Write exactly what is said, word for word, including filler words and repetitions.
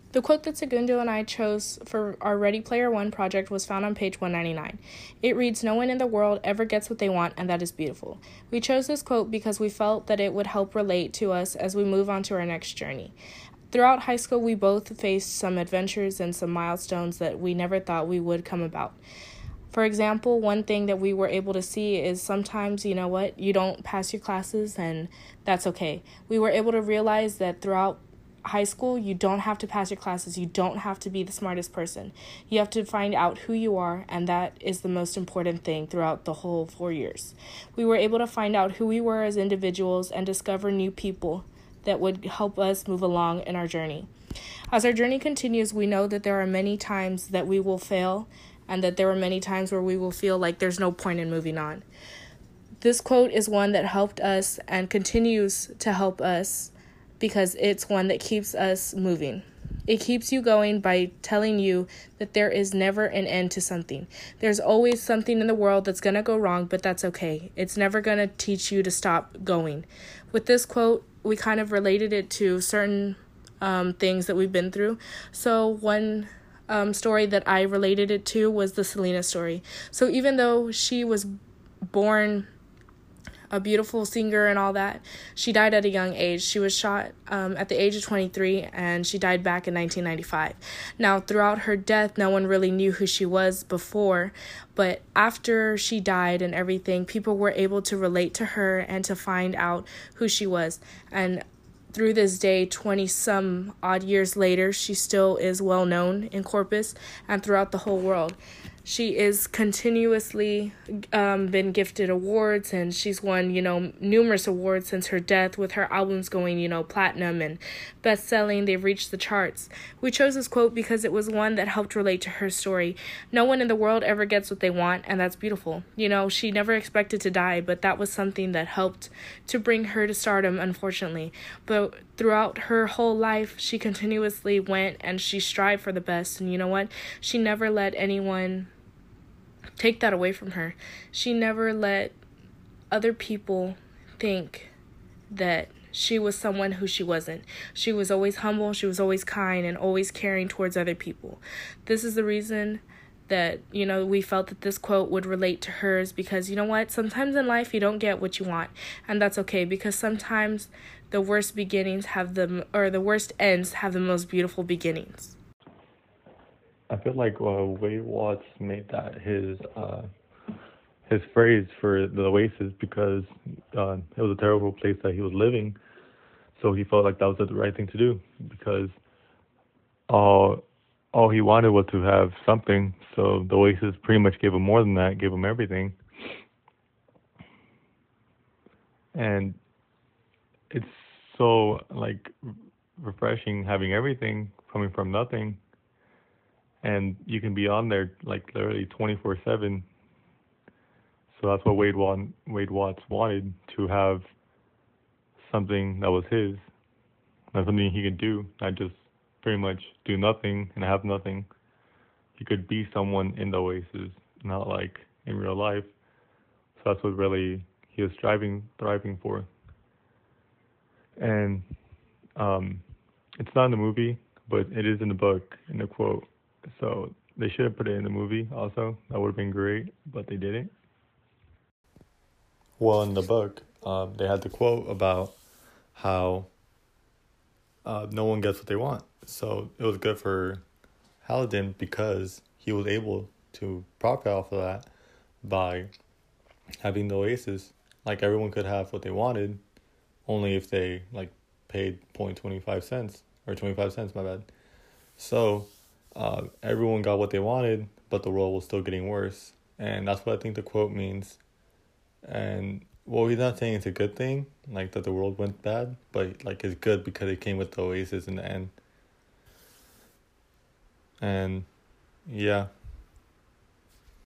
The quote that Segundo and I chose for our Ready Player One project was found on page one ninety-nine. It reads, "No one in the world ever gets what they want, and that is beautiful." We chose this quote because we felt that it would help relate to us as we move on to our next journey. Throughout high school, we both faced some adventures and some milestones that we never thought we would come about. For example, one thing that we were able to see is sometimes, you know what, you don't pass your classes, and that's okay. We were able to realize that throughout high school, you don't have to pass your classes. You don't have to be the smartest person. You have to find out who you are, and that is the most important thing throughout the whole four years. We were able to find out who we were as individuals and discover new people that would help us move along in our journey. As our journey continues, we know that there are many times that we will fail, and that there are many times where we will feel like there's no point in moving on. This quote is one that helped us and continues to help us because it's one that keeps us moving. It keeps you going by telling you that there is never an end to something. There's always something in the world that's going to go wrong, but that's okay. It's never going to teach you to stop going. With this quote, we kind of related it to certain um, things that we've been through. So one um, story that I related it to was the Selena story. So even though she was born a beautiful singer and all that, she died at a young age. She was shot um, at the age of twenty-three, and she died back in nineteen ninety-five. Now, throughout her death, no one really knew who she was before, but after she died and everything, people were able to relate to her and to find out who she was. And through this day, twenty-some odd years later, she still is well known in Corpus and throughout the whole world. She is continuously um, been gifted awards, and she's won, you know, numerous awards since her death, with her albums going, you know, platinum and best-selling. They've reached the charts. We chose this quote because it was one that helped relate to her story. No one in the world ever gets what they want, and that's beautiful. You know, she never expected to die, but that was something that helped to bring her to stardom, unfortunately. But throughout her whole life, she continuously went and she strived for the best. And you know what? She never let anyone take that away from her. She never let other people think that she was someone who she wasn't. She was always humble, she was always kind, and always caring towards other people. This is the reason that, you know, we felt that this quote would relate to hers, because, you know what, sometimes in life you don't get what you want, and that's okay, because sometimes the worst beginnings have the, or the worst ends have the most beautiful beginnings. I feel like uh, Wade Watts made that his uh, his phrase for the Oasis because uh, it was a terrible place that he was living, so he felt like that was the right thing to do, because all all he wanted was to have something. So the Oasis pretty much gave him more than that, gave him everything, and it's so like refreshing having everything coming from nothing. And you can be on there like literally twenty-four seven. So that's what Wade, want, Wade Watts wanted, to have something that was his, not something he could do, not just pretty much do nothing and have nothing. He could be someone in the Oasis, not like in real life. So that's what really he was striving, thriving for. And um, it's not in the movie, but it is in the book, in the quote. So they should have put it in the movie also. That would have been great, but they didn't. Well, in the book, um, they had the quote about how uh, no one gets what they want. So it was good for Halliday because he was able to profit off of that by having the Oasis. Like, everyone could have what they wanted, only if they like paid zero point two five cents, or twenty-five cents, my bad. So Uh, everyone got what they wanted, but the world was still getting worse. And that's what I think the quote means. And, well, he's not saying it's a good thing, like that the world went bad, but like it's good because it came with the Oasis in the end. And, yeah,